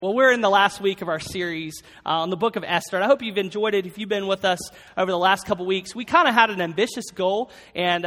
Well, we're in the last week of our series on the book of Esther, and I hope you've enjoyed it. If you've been with us over the last couple weeks, we kind of had an ambitious goal, and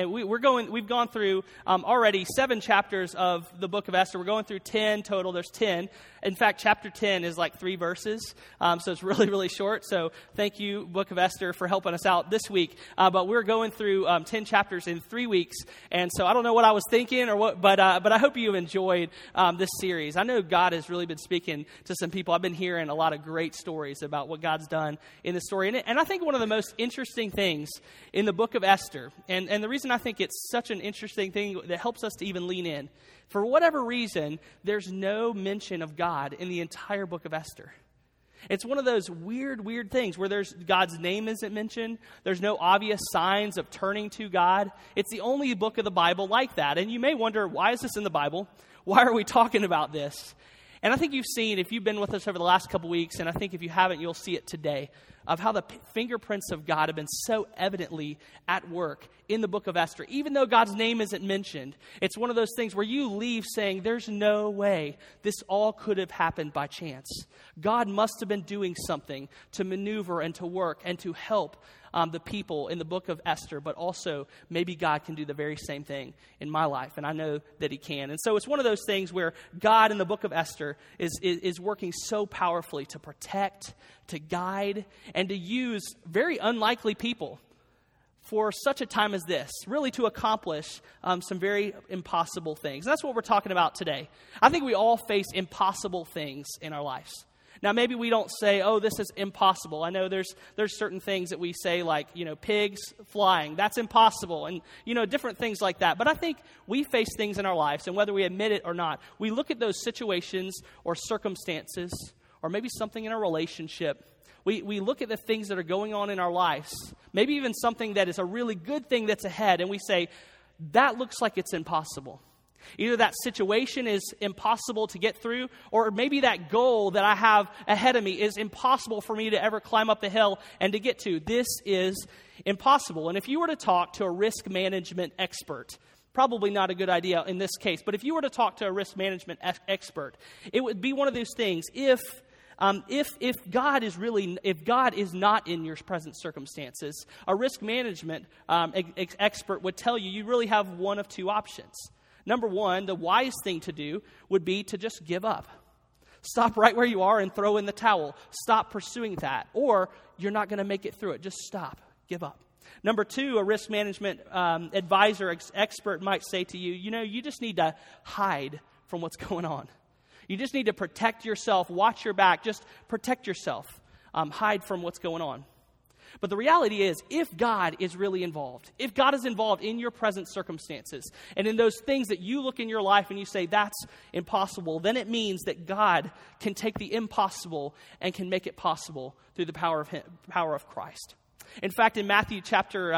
we've gone through already 7 chapters of the book of Esther. We're going through 10 total. There's 10. In fact, chapter 10 is like 3 verses, so it's really, really short. So thank you, Book of Esther, for helping us out this week. But we're going through 10 chapters in 3 weeks, and so I don't know what I was thinking or what, but I hope you enjoyed this series. I know God has really been speaking to some people. I've been hearing a lot of great stories about what God's done in the story. And I think one of the most interesting things in the book of Esther, and the reason I think it's such an interesting thing that helps us to even lean in, for whatever reason, there's no mention of God in the entire book of Esther. It's one of those weird things where God's name isn't mentioned. There's no obvious signs of turning to God. It's the only book of the Bible like that. And you may wonder, why is this in the Bible? Why are we talking about this? And I think you've seen, if you've been with us over the last couple weeks, and I think if you haven't, you'll see it today, of how the fingerprints of God have been so evidently at work in the book of Esther. Even though God's name isn't mentioned, it's one of those things where you leave saying, there's no way this all could have happened by chance. God must have been doing something to maneuver and to work and to help the people in the book of Esther, but also maybe God can do the very same thing in my life, and I know that he can. And so it's one of those things where God in the book of Esther is working so powerfully to protect, to guide, and to use very unlikely people for such a time as this, really to accomplish some very impossible things. And that's what we're talking about today. I think we all face impossible things in our lives. Now, maybe we don't say, oh, this is impossible. I know there's certain things that we say like, pigs flying. That's impossible. And, different things like that. But I think we face things in our lives, and whether we admit it or not, we look at those situations or circumstances or maybe something in a relationship. We look at the things that are going on in our lives, maybe even something that is a really good thing that's ahead, and we say, that looks like it's impossible. Either that situation is impossible to get through, or maybe that goal that I have ahead of me is impossible for me to ever climb up the hill and to get to. This is impossible. And if you were to talk to a risk management expert, probably not a good idea in this case, but if you were to talk to a risk management expert, it would be one of those things. If God is not in your present circumstances, a risk management expert would tell you really have one of 2 options. Number 1, the wise thing to do would be to just give up. Stop right where you are and throw in the towel. Stop pursuing that. Or you're not going to make it through it. Just stop. Give up. Number 2, a risk management advisor expert might say to you, you just need to hide from what's going on. You just need to protect yourself. Watch your back. Just protect yourself. Hide from what's going on. But the reality is, if God is really involved, if God is involved in your present circumstances and in those things that you look in your life and you say, that's impossible, then it means that God can take the impossible and can make it possible through the power of Christ. In fact, in Matthew chapter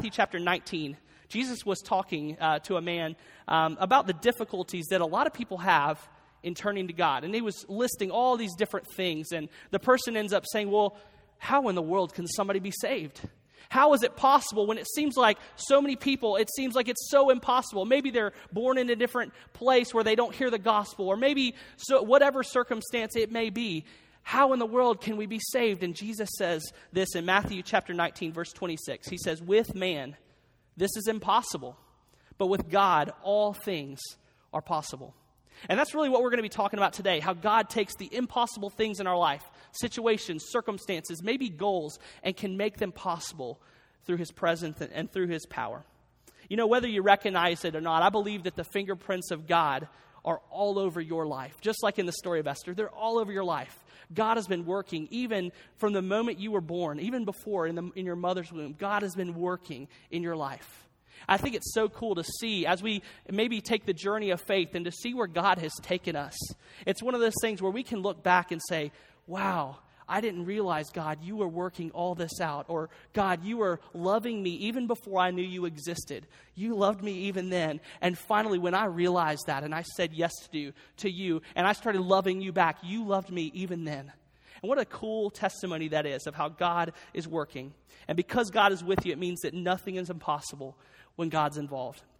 19, Jesus was talking to a man about the difficulties that a lot of people have in turning to God. And he was listing all these different things. And the person ends up saying, well, how in the world can somebody be saved? How is it possible when it seems like so many people, it seems like it's so impossible? Maybe they're born in a different place where they don't hear the gospel, or maybe whatever circumstance it may be. How in the world can we be saved? And Jesus says this in Matthew chapter 19, verse 26. He says, with man, this is impossible, but with God, all things are possible. And that's really what we're going to be talking about today, how God takes the impossible things in our life, situations, circumstances, maybe goals, and can make them possible through his presence and through his power. Whether you recognize it or not, I believe that the fingerprints of God are all over your life. Just like in the story of Esther, they're all over your life. God has been working even from the moment you were born, even before in your mother's womb. God has been working in your life. I think it's so cool to see as we maybe take the journey of faith and to see where God has taken us. It's one of those things where we can look back and say, wow, I didn't realize, God, you were working all this out. Or, God, you were loving me even before I knew you existed. You loved me even then. And finally, when I realized that and I said yes to you and I started loving you back, you loved me even then. And what a cool testimony that is of how God is working. And because God is with you, it means that nothing is impossible when God's involved.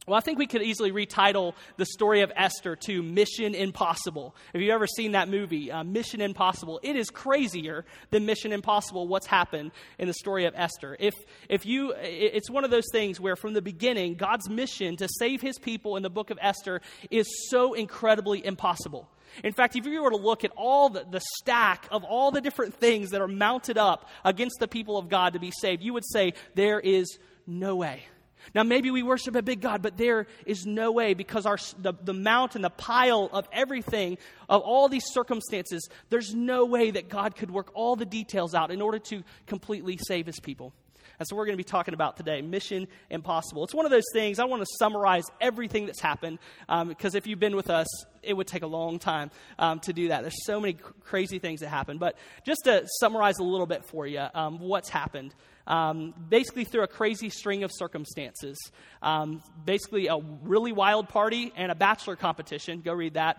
Well, I think we could easily retitle the story of Esther to Mission Impossible. If you've ever seen that movie, Mission Impossible, it is crazier than Mission Impossible what's happened in the story of Esther. It's one of those things where from the beginning, God's mission to save his people in the book of Esther is so incredibly impossible. In fact, if you were to look at all the stack of all the different things that are mounted up against the people of God to be saved, you would say there is no way. Now, maybe we worship a big God, but there is no way, because the mount and the pile of everything, of all these circumstances, there's no way that God could work all the details out in order to completely save his people. That's what we're going to be talking about today, Mission Impossible. It's one of those things, I want to summarize everything that's happened, because if you've been with us, it would take a long time to do that. There's so many crazy things that happen. But just to summarize a little bit for you, what's happened. Basically through a crazy string of circumstances. Basically a really wild party and a bachelor competition. Go read that.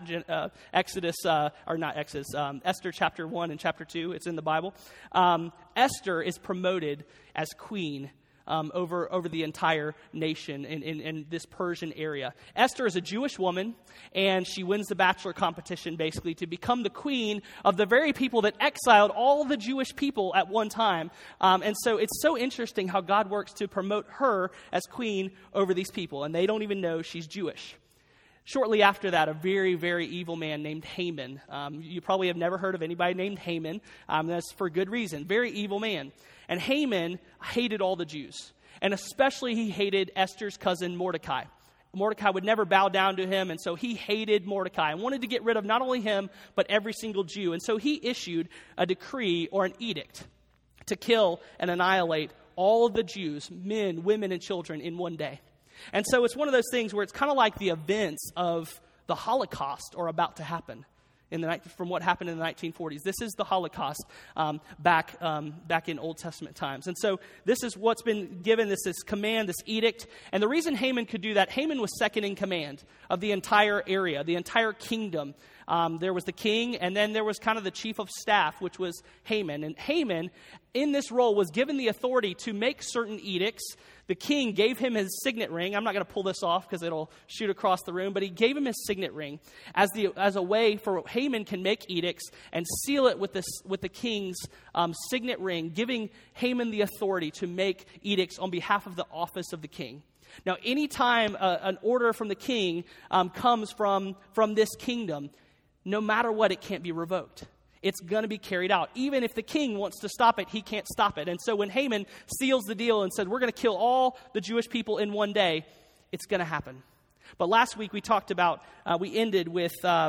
Esther chapter 1 and chapter 2. It's in the Bible. Esther is promoted as queen over the entire nation in this Persian area. Esther is a Jewish woman, and she wins the bachelor competition basically to become the queen of the very people that exiled all the Jewish people at one time. And so it's so interesting how God works to promote her as queen over these people, and they don't even know she's Jewish. Shortly after that, a very, very evil man named Haman. You probably have never heard of anybody named Haman. That's for good reason. Very evil man. And Haman hated all the Jews. And especially he hated Esther's cousin Mordecai. Mordecai would never bow down to him, and so he hated Mordecai and wanted to get rid of not only him, but every single Jew. And so he issued a decree or an edict to kill and annihilate all the Jews, men, women, and children in one day. And so it's one of those things where it's kind of like the events of the Holocaust are about to happen from what happened in the 1940s. This is the Holocaust back in Old Testament times. And so this is what's been given, this command, this edict. And the reason Haman could do that, Haman was second in command of the entire area, the entire kingdom. There was the king, and then there was kind of the chief of staff, which was Haman. And Haman, in this role, was given the authority to make certain edicts. The king gave him his signet ring. I'm not going to pull this off because it'll shoot across the room, but he gave him his signet ring as a way for Haman can make edicts and seal it with the king's signet ring, giving Haman the authority to make edicts on behalf of the office of the king. Now, anytime an order from the king comes from this kingdom, no matter what, it can't be revoked. It's going to be carried out. Even if the king wants to stop it, he can't stop it. And so when Haman seals the deal and said, we're going to kill all the Jewish people in one day, it's going to happen. But last week we talked about, we ended with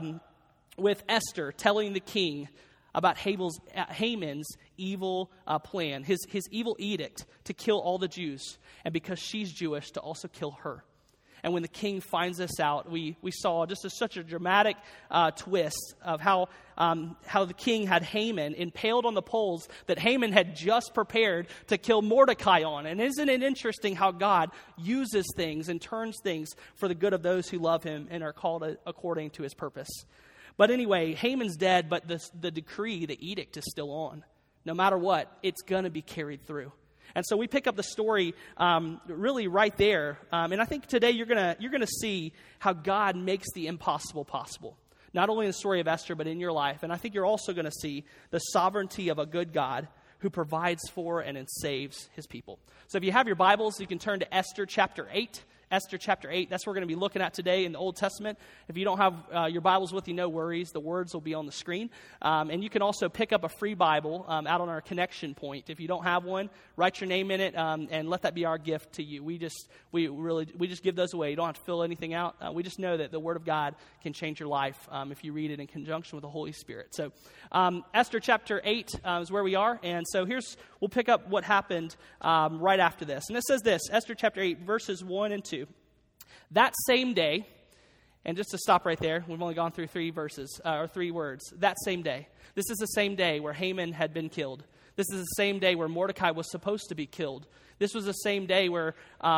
Esther telling the king about Haman's evil plan, his evil edict to kill all the Jews. And because she's Jewish, to also kill her. And when the king finds this out, we saw just such a dramatic twist of how the king had Haman impaled on the poles that Haman had just prepared to kill Mordecai on. And isn't it interesting how God uses things and turns things for the good of those who love him and are called according to his purpose? But anyway, Haman's dead, but the decree, the edict is still on. No matter what, it's going to be carried through. And so we pick up the story really right there. And I think today you're gonna see how God makes the impossible possible. Not only in the story of Esther, but in your life. And I think you're also going to see the sovereignty of a good God who provides for and saves his people. So if you have your Bibles, you can turn to Esther chapter 8. Esther chapter 8, that's what we're going to be looking at today in the Old Testament. If you don't have your Bibles with you, no worries. The words will be on the screen. And you can also pick up a free Bible out on our connection point. If you don't have one, write your name in it and let that be our gift to you. We just give those away. You don't have to fill anything out. We just know that the Word of God can change your life if you read it in conjunction with the Holy Spirit. So Esther chapter 8 is where we are. And so we'll pick up what happened right after this. And it says this, Esther chapter 8, verses 1 and 2. That same day, and just to stop right there, we've only gone through 3 verses, or 3 words. That same day. This is the same day where Haman had been killed. This is the same day where Mordecai was supposed to be killed. This was the same day where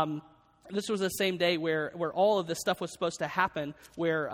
all of this stuff was supposed to happen, where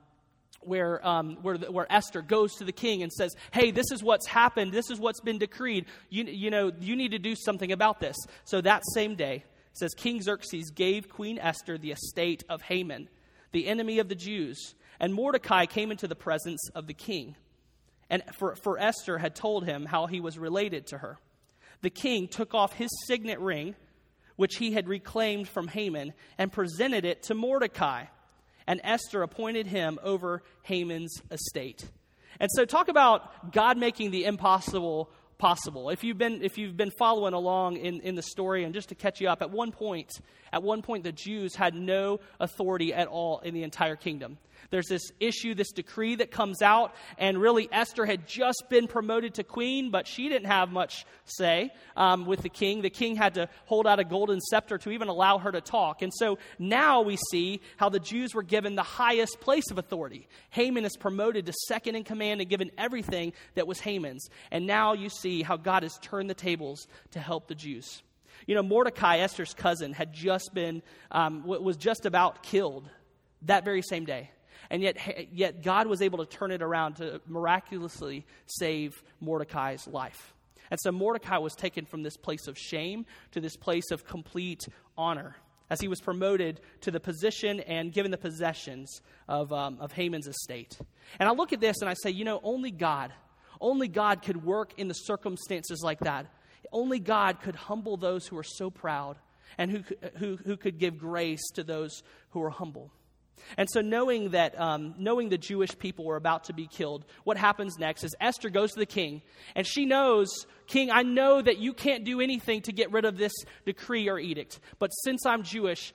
Esther goes to the king and says, hey, this is what's happened. This is what's been decreed. You need to do something about this. So that same day, It says, King Xerxes gave Queen Esther the estate of Haman, the enemy of the Jews, and Mordecai came into the presence of the king. And for Esther had told him how he was related to her. The king took off his signet ring, which he had reclaimed from Haman, and presented it to Mordecai. And Esther appointed him over Haman's estate. And so talk about God making the impossible possible. If you've been following along in the story, and just to catch you up, at one point the Jews had no authority at all in the entire kingdom. There's this issue, this decree that comes out, and really Esther had just been promoted to queen, but she didn't have much say with the king. The king had to hold out a golden scepter to even allow her to talk. And so now we see how the Jews were given the highest place of authority. Haman is promoted to second in command and given everything that was Haman's. And now you see how God has turned the tables to help the Jews. You know, Mordecai, Esther's cousin, had just been, was just about killed that very same day. And yet God was able to turn it around to miraculously save Mordecai's life. And so Mordecai was taken from this place of shame to this place of complete honor as he was promoted to the position and given the possessions of Haman's estate. And I look at this and I say, you know, only God could work in the circumstances like that. Only God could humble those who are so proud, and who could give grace to those who are humble. And so knowing the Jewish people were about to be killed, what happens next is Esther goes to the king, and she knows, King, I know that you can't do anything to get rid of this decree or edict, but since I'm Jewish,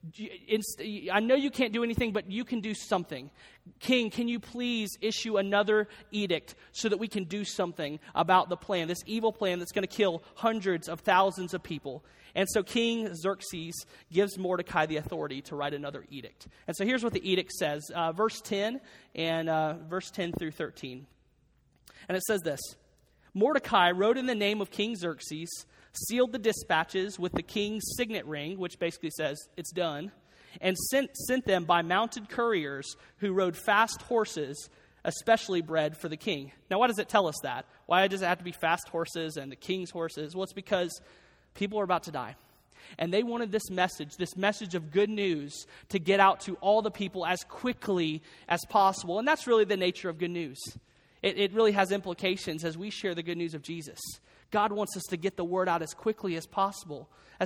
I know you can't do anything, but you can do something. King, can you please issue another edict so that we can do something about the plan, this evil plan that's going to kill hundreds of thousands of people? And so King Xerxes gives Mordecai the authority to write another edict. And so here's what the edict says, verse 10 and verse 10 through 13. And it says this: Mordecai wrote in the name of King Xerxes, sealed the dispatches with the king's signet ring, which basically says it's done, and sent them by mounted couriers who rode fast horses, especially bred for the king. Now, why does it tell us that? Why does it have to be fast horses and the king's horses? Well, it's because people are about to die. And they wanted this message of good news, to get out to all the people as quickly as possible. And that's really the nature of good news. It really has implications as we share the good news of Jesus. God wants us to get the word out as quickly as possible,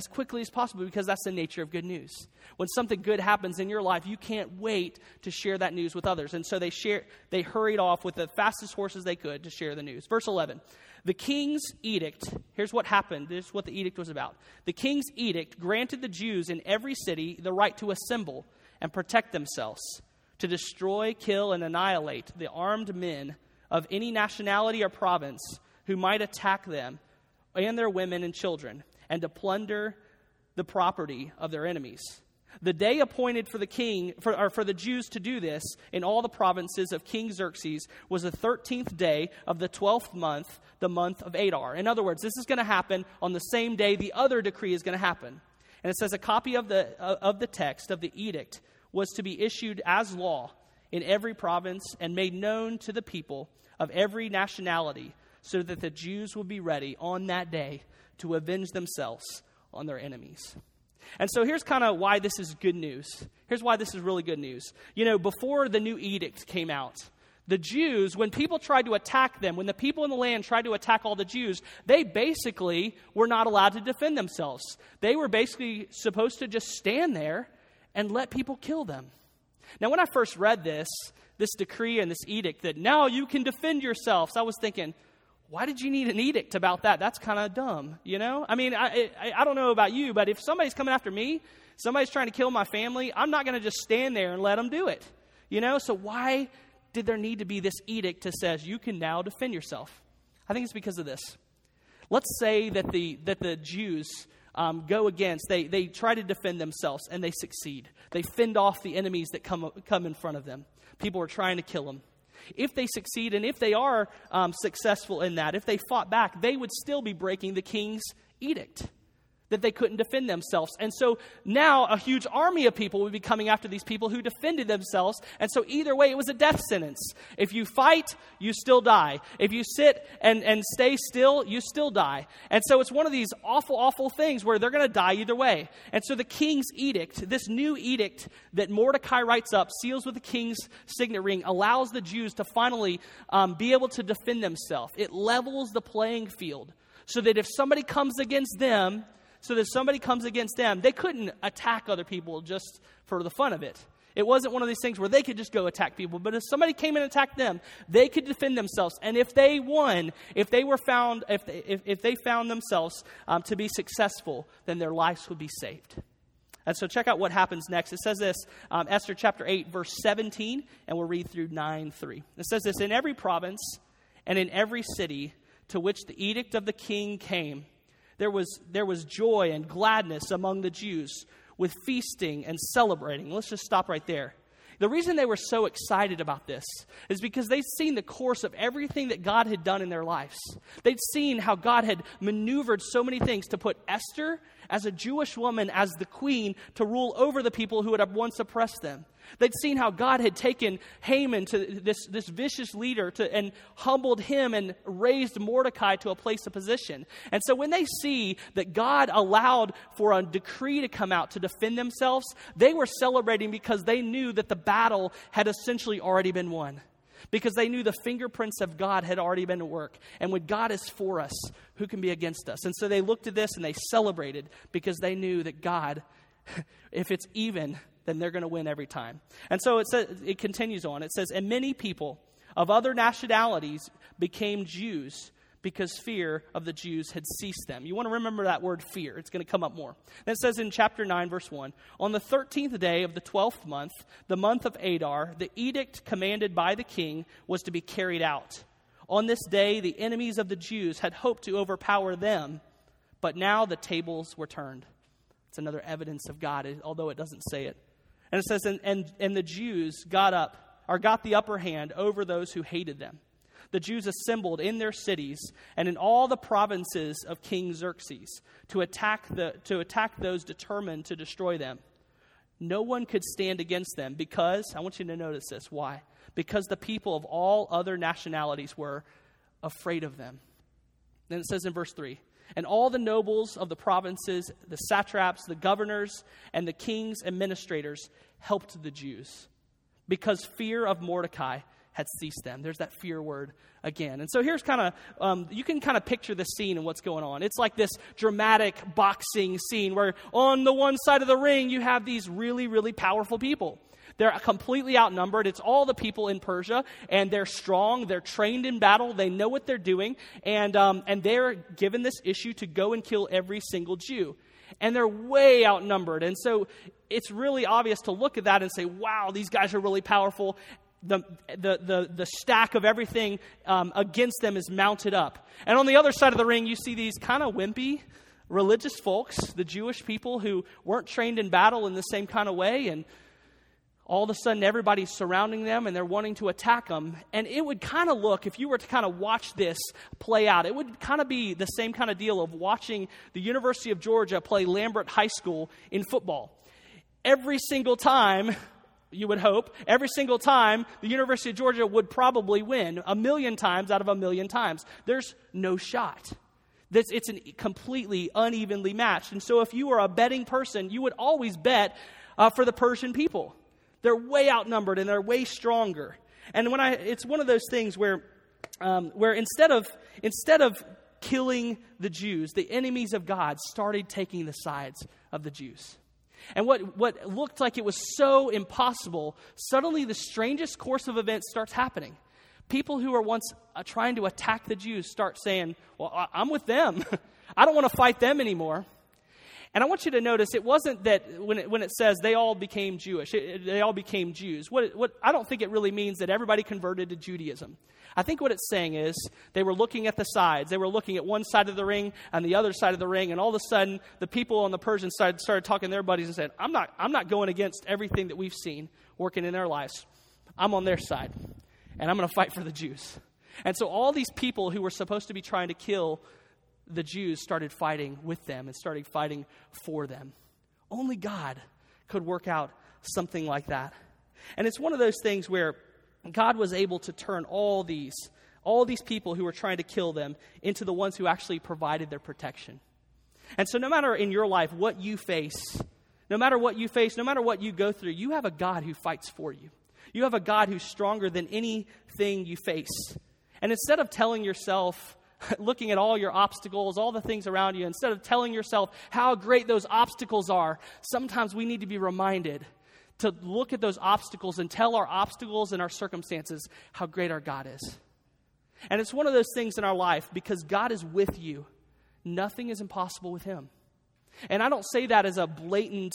because that's the nature of good news. When something good happens in your life, you can't wait to share that news with others. And so they hurried off with the fastest horses they could to share the news. Verse 11, the king's edict, here's what happened. This is what the edict was about. The king's edict granted the Jews in every city the right to assemble and protect themselves, to destroy, kill, and annihilate the armed men of any nationality or province who might attack them and their women and children, and to plunder the property of their enemies. The day appointed for the king, for the Jews to do this in all the provinces of King Xerxes was the 13th day of the 12th month, the month of Adar. In other words, this is going to happen on the same day the other decree is going to happen. And it says a copy of the text of the edict was to be issued as law in every province and made known to the people of every nationality, so that the Jews would be ready on that day to avenge themselves on their enemies. And so here's kind of why this is good news. Here's why this is really good news. You know, before the new edict came out, the Jews, when people tried to attack them, when the people in the land tried to attack all the Jews, they basically were not allowed to defend themselves. They were basically supposed to just stand there and let people kill them. Now, when I first read this decree and this edict that now you can defend yourselves, I was thinking, why did you need an edict about that? That's kind of dumb, you know? I mean, I don't know about you, but if somebody's coming after me, somebody's trying to kill my family, I'm not going to just stand there and let them do it, you know? So why did there need to be this edict that says you can now defend yourself? I think it's because of this. Let's say that the Jews go against, they try to defend themselves and they succeed. They fend off the enemies that come in front of them. People are trying to kill them. If they succeed, and if they are successful in that, if they fought back, they would still be breaking the king's edict. that they couldn't defend themselves. And so now a huge army of people would be coming after these people who defended themselves. And so either way, it was a death sentence. If you fight, you still die. If you sit and stay still, you still die. And so it's one of these awful, awful things where they're going to die either way. And so the king's edict, this new edict that Mordecai writes up, seals with the king's signet ring, allows the Jews to finally be able to defend themselves. It levels the playing field so that if somebody comes against them, they couldn't attack other people just for the fun of it. It wasn't one of these things where they could just go attack people. But if somebody came and attacked them, they could defend themselves. And if they won, if they found themselves to be successful, then their lives would be saved. And so check out what happens next. It says this, Esther chapter 8, verse 17, and we'll read through 9:3. It says this, in every province and in every city to which the edict of the king came, there was joy and gladness among the Jews with feasting and celebrating. Let's just stop right there. The reason they were so excited about this is because they'd seen the course of everything that God had done in their lives. They'd seen how God had maneuvered so many things to put Esther as a Jewish woman, as the queen, to rule over the people who had once oppressed them. They'd seen how God had taken Haman, to this vicious leader, and humbled him and raised Mordecai to a place of position. And so when they see that God allowed for a decree to come out to defend themselves, they were celebrating because they knew that the battle had essentially already been won. Because they knew the fingerprints of God had already been at work. And when God is for us, who can be against us? And so they looked at this and they celebrated because they knew that God, if it's even, then they're going to win every time. And so it continues on. It says, and many people of other nationalities became Jews because fear of the Jews had seized them. You want to remember that word fear. It's going to come up more. Then it says in chapter 9, verse 1, on the 13th day of the 12th month, the month of Adar, the edict commanded by the king was to be carried out. On this day, the enemies of the Jews had hoped to overpower them, but now the tables were turned. It's another evidence of God, although it doesn't say it. And it says, and the Jews got the upper hand over those who hated them. The Jews assembled in their cities and in all the provinces of King Xerxes to attack those determined to destroy them. No one could stand against them because, I want you to notice this, why? Because the people of all other nationalities were afraid of them. Then it says in verse 3, and all the nobles of the provinces, the satraps, the governors, and the king's administrators helped the Jews because fear of Mordecai had ceased them. There's that fear word again. And so here's kind of, you can kind of picture the scene and what's going on. It's like this dramatic boxing scene where on the one side of the ring, you have these really, really powerful people. They're completely outnumbered. It's all the people in Persia, and they're strong. They're trained in battle. They know what they're doing, and they're given this issue to go and kill every single Jew. And they're way outnumbered. And so it's really obvious to look at that and say, wow, these guys are really powerful. The stack of everything against them is mounted up. And on the other side of the ring, you see these kind of wimpy religious folks, the Jewish people who weren't trained in battle in the same kind of way, and all of a sudden everybody's surrounding them and they're wanting to attack them. And it would kind of look, if you were to kind of watch this play out, it would kind of be the same kind of deal of watching the University of Georgia play Lambert High School in football. Every single time, you would hope, every single time, the University of Georgia would probably win 1,000,000 times out of 1,000,000 times. There's no shot. It's completely unevenly matched. And so if you were a betting person, you would always bet for the Persian people. They're way outnumbered and they're way stronger. And it's one of those things where instead of killing the Jews, the enemies of God started taking the sides of the Jews. And what looked like it was so impossible, suddenly the strangest course of events starts happening. People who were once trying to attack the Jews start saying, well, I'm with them. I don't want to fight them anymore. And I want you to notice, it wasn't that when it says they all became Jewish, they all became Jews. What I don't think it really means that everybody converted to Judaism. I think what it's saying is they were looking at the sides. They were looking at one side of the ring and the other side of the ring, and all of a sudden the people on the Persian side started talking to their buddies and said, I'm not going against everything that we've seen working in their lives. I'm on their side, and I'm going to fight for the Jews. And so all these people who were supposed to be trying to kill the Jews started fighting with them and started fighting for them. Only God could work out something like that. And it's one of those things where God was able to turn all these people who were trying to kill them into the ones who actually provided their protection. And so no matter in your life what you face, no matter what you go through, you have a God who fights for you. You have a God who's stronger than anything you face. And instead of telling yourself, looking at all your obstacles, all the things around you, instead of telling yourself how great those obstacles are, sometimes we need to be reminded to look at those obstacles and tell our obstacles and our circumstances how great our God is. And it's one of those things in our life, because God is with you, nothing is impossible with him. And I don't say that as a blatant,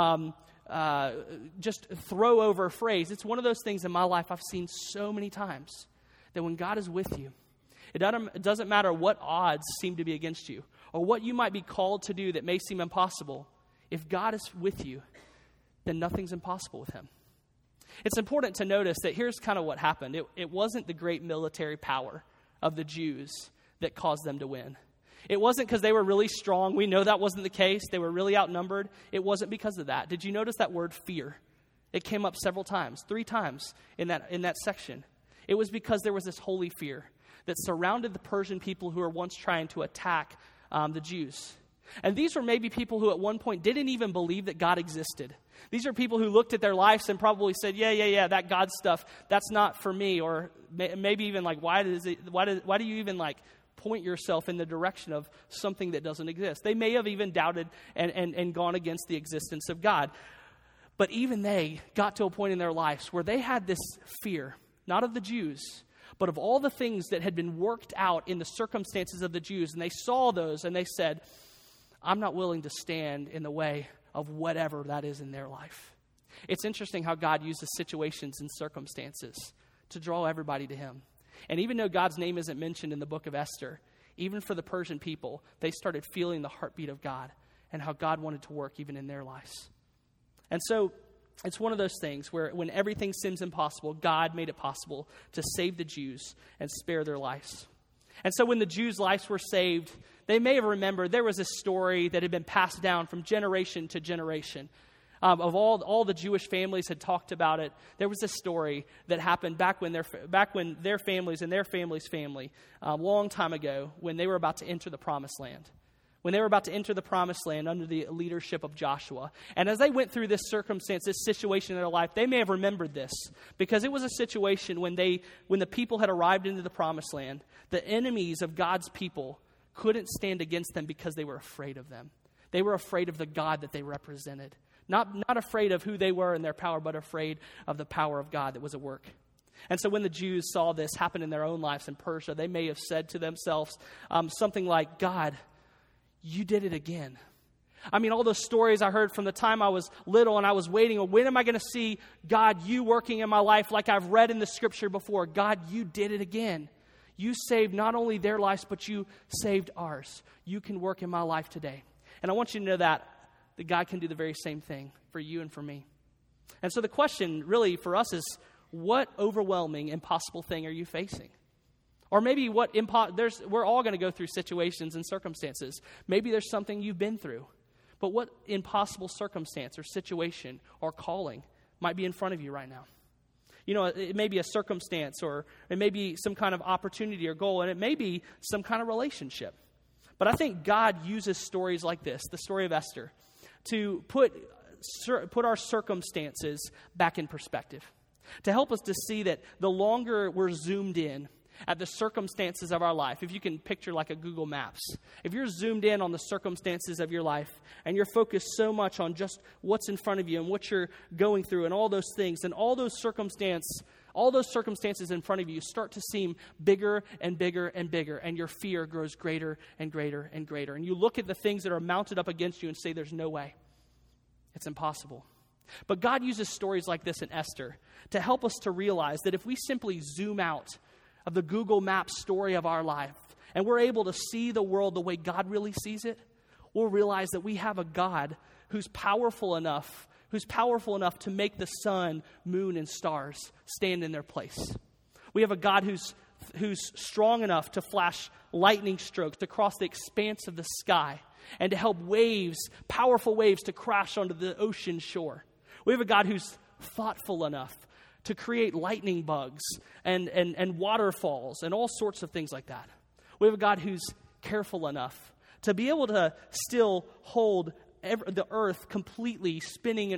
just throw over phrase. It's one of those things in my life I've seen so many times, that when God is with you, it doesn't matter what odds seem to be against you, or what you might be called to do that may seem impossible. If God is with you, then nothing's impossible with him. It's important to notice that here's kind of what happened. It wasn't the great military power of the Jews that caused them to win. It wasn't because they were really strong. We know that wasn't the case. They were really outnumbered. It wasn't because of that. Did you notice that word fear? It came up several times, 3 times in that section. It was because there was this holy fear that surrounded the Persian people who were once trying to attack the Jews. And these were maybe people who at one point didn't even believe that God existed. These are people who looked at their lives and probably said, yeah, that God stuff, that's not for me. Or maybe even like, why do you even like point yourself in the direction of something that doesn't exist? They may have even doubted and gone against the existence of God. But even they got to a point in their lives where they had this fear, not of the Jews, but of all the things that had been worked out in the circumstances of the Jews. And they saw those and they said, I'm not willing to stand in the way of whatever that is in their life. It's interesting how God uses situations and circumstances to draw everybody to him. And even though God's name isn't mentioned in the book of Esther, even for the Persian people, they started feeling the heartbeat of God and how God wanted to work even in their lives. And so it's one of those things where when everything seems impossible, God made it possible to save the Jews and spare their lives. And so when the Jews' lives were saved, they may have remembered there was a story that had been passed down from generation to generation. Of all the Jewish families had talked about it, there was a story that happened back when their families and their family's family, a long time ago, when they were about to enter the Promised Land. When they were about to enter the Promised Land under the leadership of Joshua. And as they went through this circumstance, this situation in their life, they may have remembered this, because it was a situation when the people had arrived into the Promised Land, the enemies of God's people couldn't stand against them because they were afraid of them. They were afraid of the God that they represented. Not afraid of who they were and their power, but afraid of the power of God that was at work. And so when the Jews saw this happen in their own lives in Persia, they may have said to themselves something like, God, you did it again. I mean, all those stories I heard from the time I was little and I was waiting, when am I going to see, God, you working in my life like I've read in the scripture before? God, you did it again. You saved not only their lives, but you saved ours. You can work in my life today. And I want you to know that God can do the very same thing for you and for me. And so the question really for us is, what overwhelming, impossible thing are you facing? Or maybe we're all going to go through situations and circumstances. Maybe there's something you've been through. But what impossible circumstance or situation or calling might be in front of you right now? You know, it may be a circumstance, or it may be some kind of opportunity or goal, and it may be some kind of relationship. But I think God uses stories like this, the story of Esther, to put our circumstances back in perspective, to help us to see that the longer we're zoomed in at the circumstances of our life, if you can picture like a Google Maps, if you're zoomed in on the circumstances of your life and you're focused so much on just what's in front of you and what you're going through and all those things, and all those circumstances in front of you start to seem bigger and bigger and bigger, and your fear grows greater and greater and greater. And you look at the things that are mounted up against you and say, there's no way. It's impossible. But God uses stories like this in Esther to help us to realize that if we simply zoom out of the Google Maps story of our life, and we're able to see the world the way God really sees it, we'll realize that we have a God who's powerful enough to make the sun, moon, and stars stand in their place. We have a God who's who's strong enough to flash lightning strokes across the expanse of the sky and to help waves, powerful waves, to crash onto the ocean shore. We have a God who's thoughtful enough to create lightning bugs and waterfalls and all sorts of things like that. We have a God who's careful enough to be able to still hold the earth completely spinning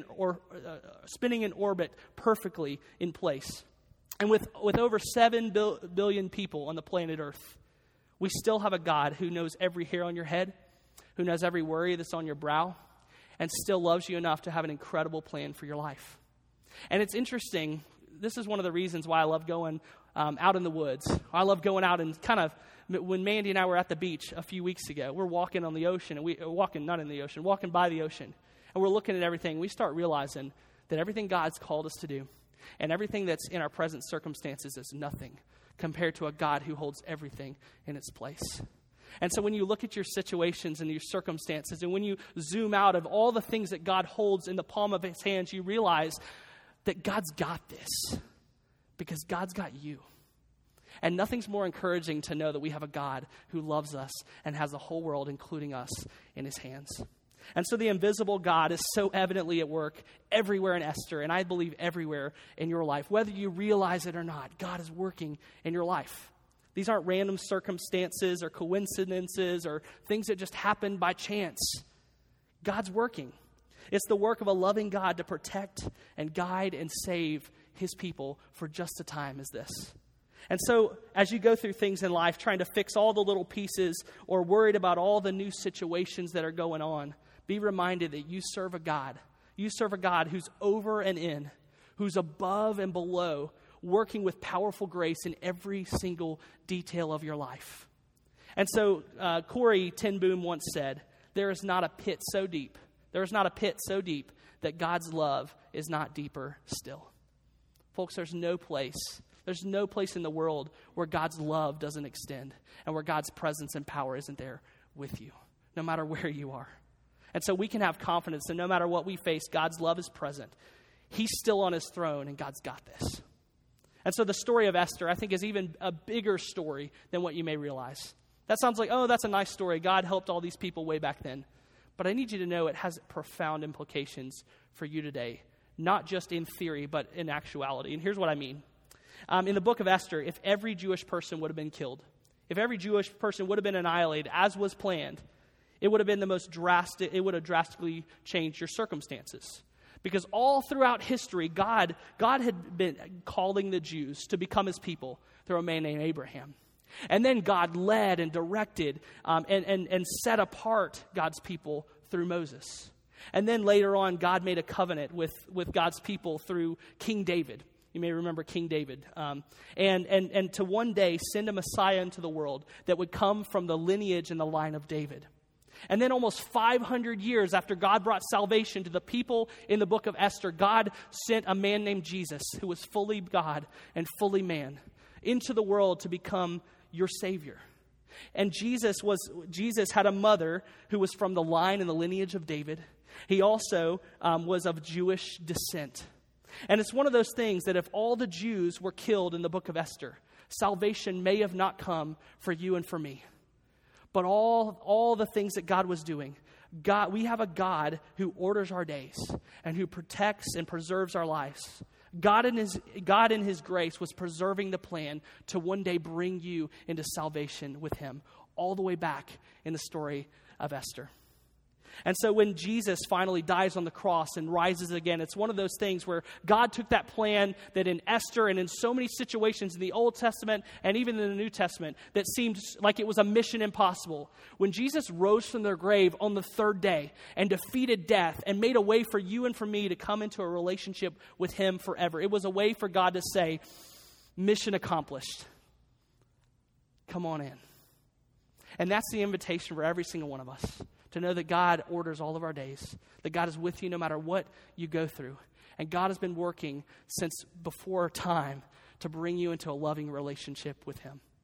in orbit perfectly in place. And with over 7 billion people on the planet Earth, we still have a God who knows every hair on your head, who knows every worry that's on your brow, and still loves you enough to have an incredible plan for your life. And it's interesting. This is one of the reasons why I love going out in the woods. I love going out and when Mandy and I were at the beach a few weeks ago, we're walking on the ocean, and walking by the ocean, and we're looking at everything. We start realizing that everything God's called us to do and everything that's in our present circumstances is nothing compared to a God who holds everything in its place. And so when you look at your situations and your circumstances, and when you zoom out of all the things that God holds in the palm of his hands, you realize that God's got this because God's got you. And nothing's more encouraging to know that we have a God who loves us and has the whole world, including us, in his hands. And so the invisible God is so evidently at work everywhere in Esther, and I believe everywhere in your life. Whether you realize it or not, God is working in your life. These aren't random circumstances or coincidences or things that just happen by chance. God's working. It's the work of a loving God to protect and guide and save his people for just a time as this. And so as you go through things in life, trying to fix all the little pieces or worried about all the new situations that are going on, be reminded that you serve a God. You serve a God who's over and in, who's above and below, working with powerful grace in every single detail of your life. And so Corrie ten Boom once said, there is not a pit so deep that God's love is not deeper still. Folks, there's no place in the world where God's love doesn't extend and where God's presence and power isn't there with you, no matter where you are. And so we can have confidence that no matter what we face, God's love is present. He's still on his throne, and God's got this. And so the story of Esther, I think, is even a bigger story than what you may realize. That sounds like, oh, that's a nice story. God helped all these people way back then. But I need you to know it has profound implications for you today, not just in theory, but in actuality. And here's what I mean. In the book of Esther, if every Jewish person would have been killed, if every Jewish person would have been annihilated as was planned, it would have drastically changed your circumstances. Because all throughout history, God had been calling the Jews to become his people through a man named Abraham. And then God led and directed and set apart God's people through Moses. And then later on, God made a covenant with God's people through King David. You may remember King David. And to one day send a Messiah into the world that would come from the lineage and the line of David. And then almost 500 years after God brought salvation to the people in the book of Esther, God sent a man named Jesus, who was fully God and fully man, into the world to become your Savior. And Jesus had a mother who was from the line and the lineage of David. He also was of Jewish descent. And it's one of those things that if all the Jews were killed in the book of Esther, salvation may have not come for you and for me. But all the things that God was doing, we have a God who orders our days and who protects and preserves our lives. God in his grace was preserving the plan to one day bring you into salvation with him, all the way back in the story of Esther. And so when Jesus finally dies on the cross and rises again, it's one of those things where God took that plan that in Esther and in so many situations in the Old Testament and even in the New Testament that seemed like it was a mission impossible. When Jesus rose from their grave on the third day and defeated death and made a way for you and for me to come into a relationship with him forever, it was a way for God to say, mission accomplished. Come on in. And that's the invitation for every single one of us. To know that God orders all of our days, that God is with you no matter what you go through. And God has been working since before time to bring you into a loving relationship with him.